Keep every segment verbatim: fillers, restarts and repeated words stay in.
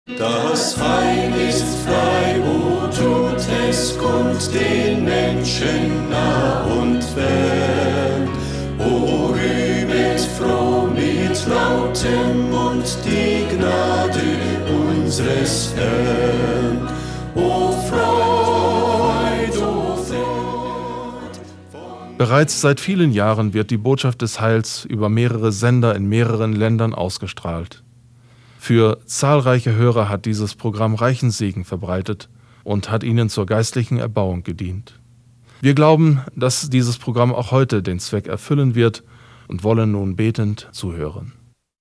Das Heil ist frei, wo tut es kund den Menschen nah und fern. O rühmet froh mit lautem Mund die Gnade unseres Herrn. O Freud, o Freud. Bereits seit vielen Jahren wird die Botschaft des Heils über mehrere Sender in mehreren Ländern ausgestrahlt. Für zahlreiche Hörer hat dieses Programm reichen Segen verbreitet und hat ihnen zur geistlichen Erbauung gedient. Wir glauben, dass dieses Programm auch heute den Zweck erfüllen wird und wollen nun betend zuhören.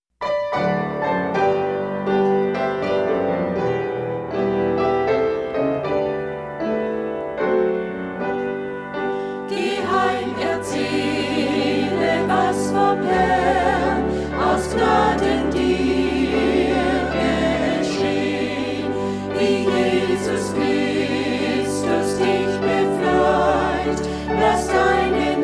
Geh heim, erzähle, was vom Herrn aus Gnaden dir geschehen, wie Jesus Christus dich befreit, lass deinen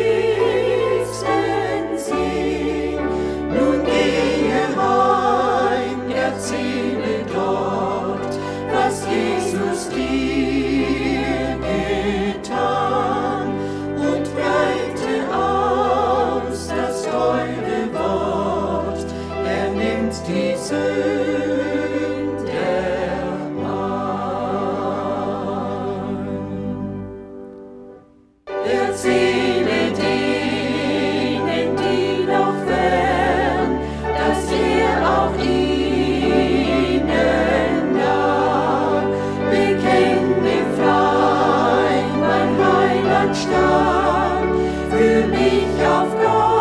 Nächsten sehen. Nun gehe heim, erzähle dort, was Jesus dir getan, und breite aus das teure Wort, er nimmt die Sünde an. Erzähle denen, die noch fern, dass er auch ihnen nah. Bekenne frei, mein Heiland starb, für mich auf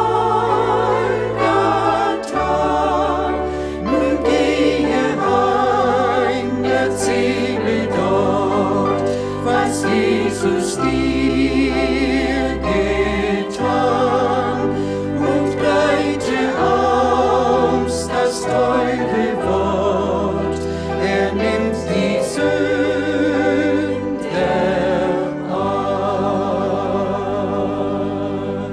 Golgatha. Nun gehe heim, erzähle dort, was Jesus dir getan, und breite aus das teure Wort, er nimmt die Sünde an.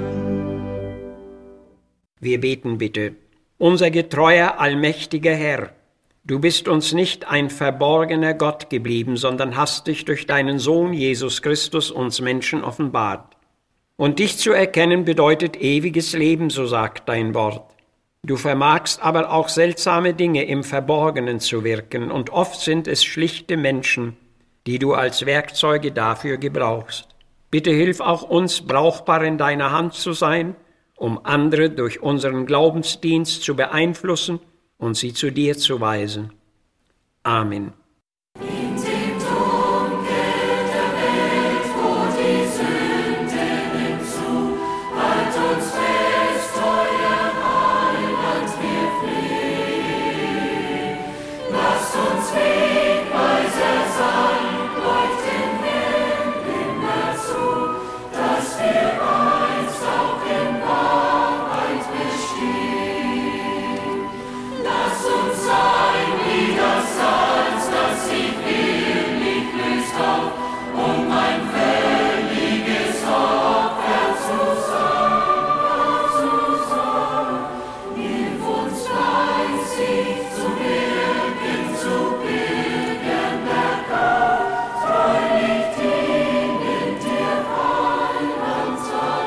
Wir beten bitte. Unser getreuer, allmächtiger Herr, du bist uns nicht ein verborgener Gott geblieben, sondern hast dich durch deinen Sohn Jesus Christus uns Menschen offenbart. Und dich zu erkennen bedeutet ewiges Leben, so sagt dein Wort. Du vermagst aber auch seltsame Dinge im Verborgenen zu wirken, und oft sind es schlichte Menschen, die du als Werkzeuge dafür gebrauchst. Bitte hilf auch uns, brauchbar in deiner Hand zu sein, um andere durch unseren Glaubensdienst zu beeinflussen und sie zu dir zu weisen. Amen. In dem Dunkel der Welt, wo die Sünde nimmt zu, halt uns fest, euer Heiland, wir flehen. Lasst uns Wegweiser sein, leuchten hell immer zu, dass wir einst auch in Wahrheit bestehen. Lass uns sein wie das Salz, das sich willig löst auf, um ein völliges Opfer zu sein, zu sein. Hilf uns fleißig zu wirken, zu Bürgern der Gott, treulich dienen dir, Heiland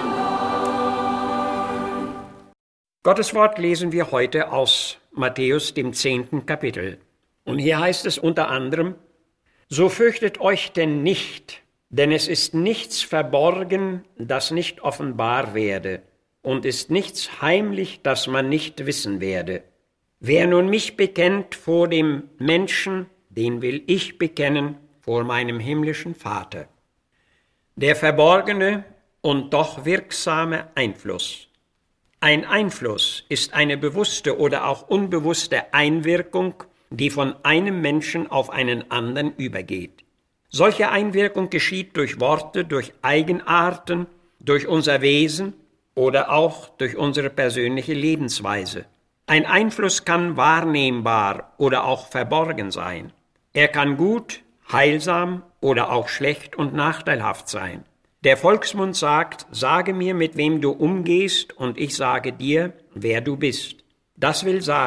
allein. Gottes Wort lesen wir heute aus Matthäus, dem zehnten Kapitel. Und hier heißt es unter anderem: So fürchtet euch denn nicht, denn es ist nichts verborgen, das nicht offenbar werde, und ist nichts heimlich, das man nicht wissen werde. Wer nun mich bekennt vor dem Menschen, den will ich bekennen vor meinem himmlischen Vater. Der verborgene und doch wirksame Einfluss. Ein Einfluss ist eine bewusste oder auch unbewusste Einwirkung, die von einem Menschen auf einen anderen übergeht. Solche Einwirkung geschieht durch Worte, durch Eigenarten, durch unser Wesen oder auch durch unsere persönliche Lebensweise. Ein Einfluss kann wahrnehmbar oder auch verborgen sein. Er kann gut, heilsam oder auch schlecht und nachteilhaft sein. Der Volksmund sagt: Sage mir, mit wem du umgehst, und ich sage dir, wer du bist. Das will sagen,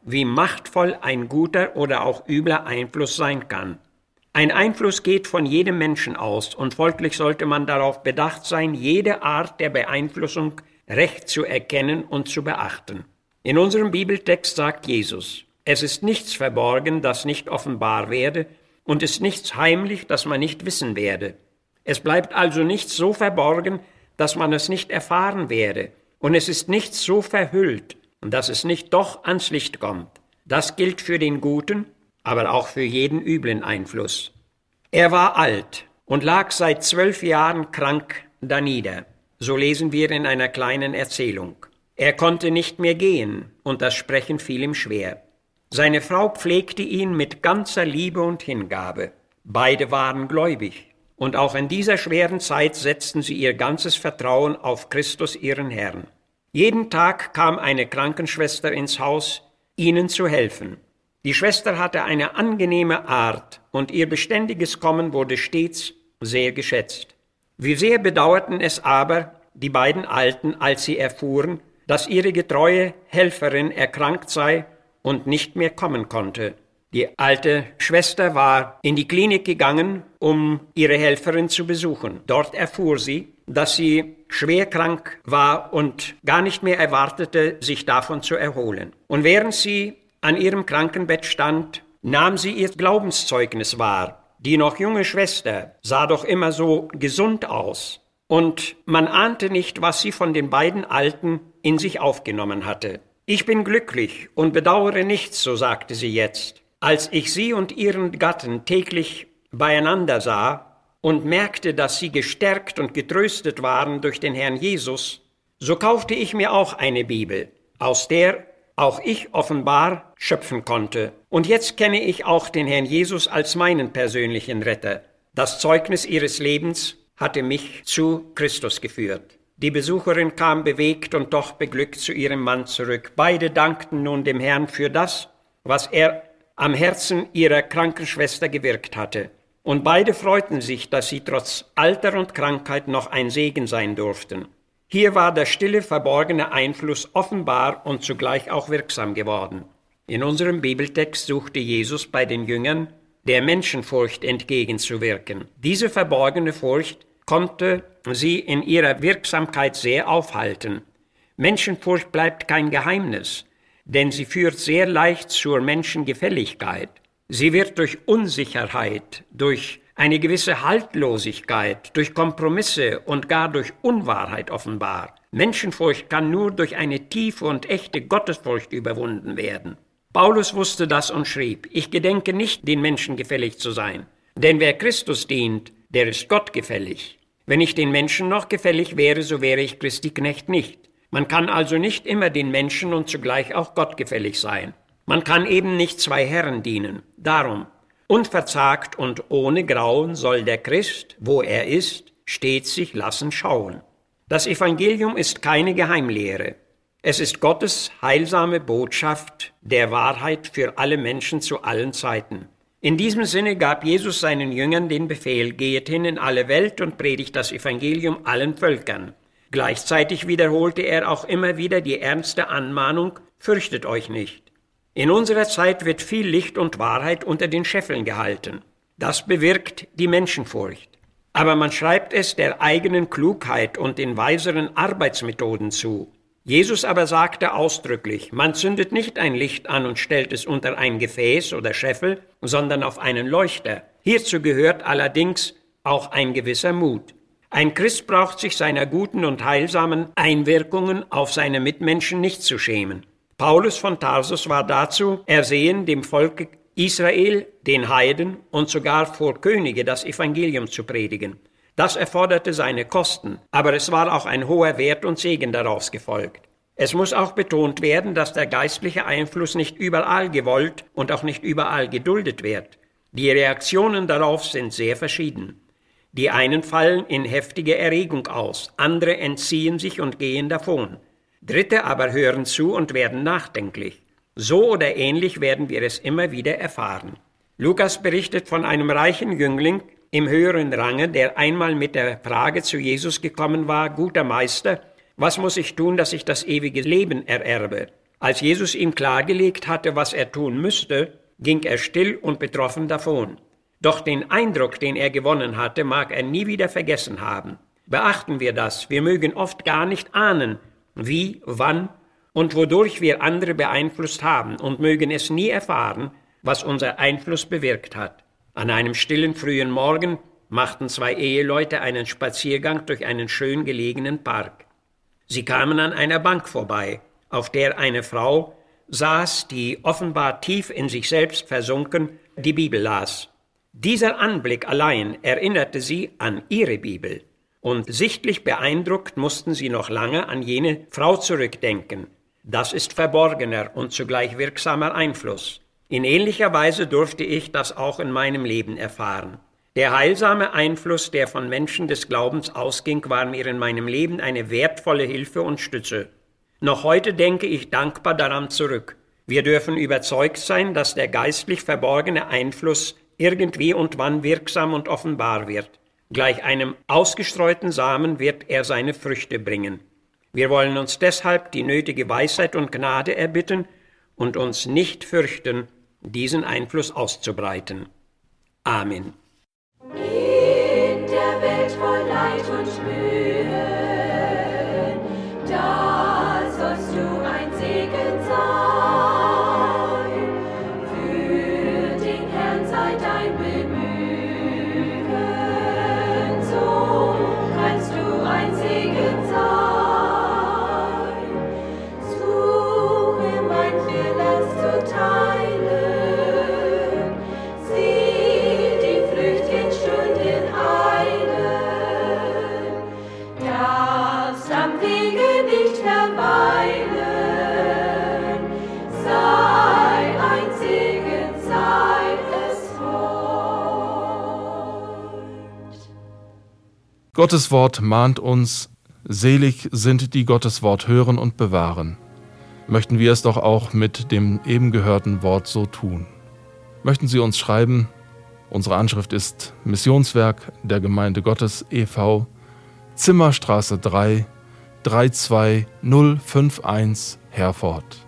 wie machtvoll ein guter oder auch übler Einfluss sein kann. Ein Einfluss geht von jedem Menschen aus und folglich sollte man darauf bedacht sein, jede Art der Beeinflussung recht zu erkennen und zu beachten. In unserem Bibeltext sagt Jesus: Es ist nichts verborgen, das nicht offenbar werde, und ist nichts heimlich, das man nicht wissen werde. Es bleibt also nichts so verborgen, dass man es nicht erfahren werde, und es ist nichts so verhüllt, dass es nicht doch ans Licht kommt. Das gilt für den guten, aber auch für jeden üblen Einfluss. Er war alt und lag seit zwölf Jahren krank danieder. So lesen wir in einer kleinen Erzählung. Er konnte nicht mehr gehen, und das Sprechen fiel ihm schwer. Seine Frau pflegte ihn mit ganzer Liebe und Hingabe. Beide waren gläubig, und auch in dieser schweren Zeit setzten sie ihr ganzes Vertrauen auf Christus, ihren Herrn. Jeden Tag kam eine Krankenschwester ins Haus, ihnen zu helfen. Die Schwester hatte eine angenehme Art, und ihr beständiges Kommen wurde stets sehr geschätzt. Wie sehr bedauerten es aber die beiden Alten, als sie erfuhren, dass ihre getreue Helferin erkrankt sei und nicht mehr kommen konnte. Die alte Schwester war in die Klinik gegangen, um ihre Helferin zu besuchen. Dort erfuhr sie, dass sie schwer krank war und gar nicht mehr erwartete, sich davon zu erholen. Und während sie an ihrem Krankenbett stand, nahm sie ihr Glaubenszeugnis wahr. Die noch junge Schwester sah doch immer so gesund aus. Und man ahnte nicht, was sie von den beiden Alten in sich aufgenommen hatte. Ich bin glücklich und bedauere nichts, so sagte sie jetzt. Als ich sie und ihren Gatten täglich beieinander sah und merkte, dass sie gestärkt und getröstet waren durch den Herrn Jesus, so kaufte ich mir auch eine Bibel, aus der auch ich offenbar schöpfen konnte. Und jetzt kenne ich auch den Herrn Jesus als meinen persönlichen Retter. Das Zeugnis ihres Lebens hatte mich zu Christus geführt. Die Besucherin kam bewegt und doch beglückt zu ihrem Mann zurück. Beide dankten nun dem Herrn für das, was er am Herzen ihrer Krankenschwester gewirkt hatte. Und beide freuten sich, dass sie trotz Alter und Krankheit noch ein Segen sein durften. Hier war der stille, verborgene Einfluss offenbar und zugleich auch wirksam geworden. In unserem Bibeltext suchte Jesus bei den Jüngern, der Menschenfurcht entgegenzuwirken. Diese verborgene Furcht konnte sie in ihrer Wirksamkeit sehr aufhalten. Menschenfurcht bleibt kein Geheimnis, denn sie führt sehr leicht zur Menschengefälligkeit. Sie wird durch Unsicherheit, durch eine gewisse Haltlosigkeit, durch Kompromisse und gar durch Unwahrheit offenbar. Menschenfurcht kann nur durch eine tiefe und echte Gottesfurcht überwunden werden. Paulus wusste das und schrieb: Ich gedenke nicht, den Menschen gefällig zu sein, denn wer Christus dient, der ist Gott gefällig. Wenn ich den Menschen noch gefällig wäre, so wäre ich Christi Knecht nicht. Man kann also nicht immer den Menschen und zugleich auch Gott gefällig sein. Man kann eben nicht zwei Herren dienen. Darum, unverzagt und ohne Grauen soll der Christ, wo er ist, stets sich lassen schauen. Das Evangelium ist keine Geheimlehre. Es ist Gottes heilsame Botschaft der Wahrheit für alle Menschen zu allen Zeiten. In diesem Sinne gab Jesus seinen Jüngern den Befehl: Geht hin in alle Welt und predigt das Evangelium allen Völkern. Gleichzeitig wiederholte er auch immer wieder die ernste Anmahnung: Fürchtet euch nicht. In unserer Zeit wird viel Licht und Wahrheit unter den Scheffeln gehalten. Das bewirkt die Menschenfurcht. Aber man schreibt es der eigenen Klugheit und den weiseren Arbeitsmethoden zu. Jesus aber sagte ausdrücklich: Man zündet nicht ein Licht an und stellt es unter ein Gefäß oder Scheffel, sondern auf einen Leuchter. Hierzu gehört allerdings auch ein gewisser Mut. Ein Christ braucht sich seiner guten und heilsamen Einwirkungen auf seine Mitmenschen nicht zu schämen. Paulus von Tarsus war dazu ersehen, dem Volk Israel, den Heiden und sogar vor Könige das Evangelium zu predigen. Das erforderte seine Kosten, aber es war auch ein hoher Wert und Segen daraus gefolgt. Es muss auch betont werden, dass der geistliche Einfluss nicht überall gewollt und auch nicht überall geduldet wird. Die Reaktionen darauf sind sehr verschieden. Die einen fallen in heftige Erregung aus, andere entziehen sich und gehen davon. Dritte aber hören zu und werden nachdenklich. So oder ähnlich werden wir es immer wieder erfahren. Lukas berichtet von einem reichen Jüngling im höheren Range, der einmal mit der Frage zu Jesus gekommen war: Guter Meister, was muss ich tun, dass ich das ewige Leben ererbe? Als Jesus ihm klargelegt hatte, was er tun müsste, ging er still und betroffen davon. Doch den Eindruck, den er gewonnen hatte, mag er nie wieder vergessen haben. Beachten wir das, wir mögen oft gar nicht ahnen, wie, wann und wodurch wir andere beeinflusst haben und mögen es nie erfahren, was unser Einfluss bewirkt hat. An einem stillen frühen Morgen machten zwei Eheleute einen Spaziergang durch einen schön gelegenen Park. Sie kamen an einer Bank vorbei, auf der eine Frau saß, die offenbar tief in sich selbst versunken die Bibel las. Dieser Anblick allein erinnerte sie an ihre Bibel, und sichtlich beeindruckt mussten sie noch lange an jene Frau zurückdenken. Das ist verborgener und zugleich wirksamer Einfluss. In ähnlicher Weise durfte ich das auch in meinem Leben erfahren. Der heilsame Einfluss, der von Menschen des Glaubens ausging, war mir in meinem Leben eine wertvolle Hilfe und Stütze. Noch heute denke ich dankbar daran zurück. Wir dürfen überzeugt sein, dass der geistlich verborgene Einfluss irgendwie und wann wirksam und offenbar wird. Gleich einem ausgestreuten Samen wird er seine Früchte bringen. Wir wollen uns deshalb die nötige Weisheit und Gnade erbitten und uns nicht fürchten, diesen Einfluss auszubreiten. Amen. In der Welt voll Leid und Mühe, da sollst du ein Segen sein. Für den Herrn sei dein Bemühen, so kannst du ein Segen sein. Suche mein Vieles zu teilen, sieh die Flücht in Stunden eilen, darfst am Wege nicht verweilen, sei ein Segen, sei es Freund. Gottes Wort mahnt uns, selig sind die Gottes Wort hören und bewahren. Möchten wir es doch auch mit dem eben gehörten Wort so tun. Möchten Sie uns schreiben? Unsere Anschrift ist Missionswerk der Gemeinde Gottes e V, Zimmerstraße drei, drei zwei null fünf eins, Herford.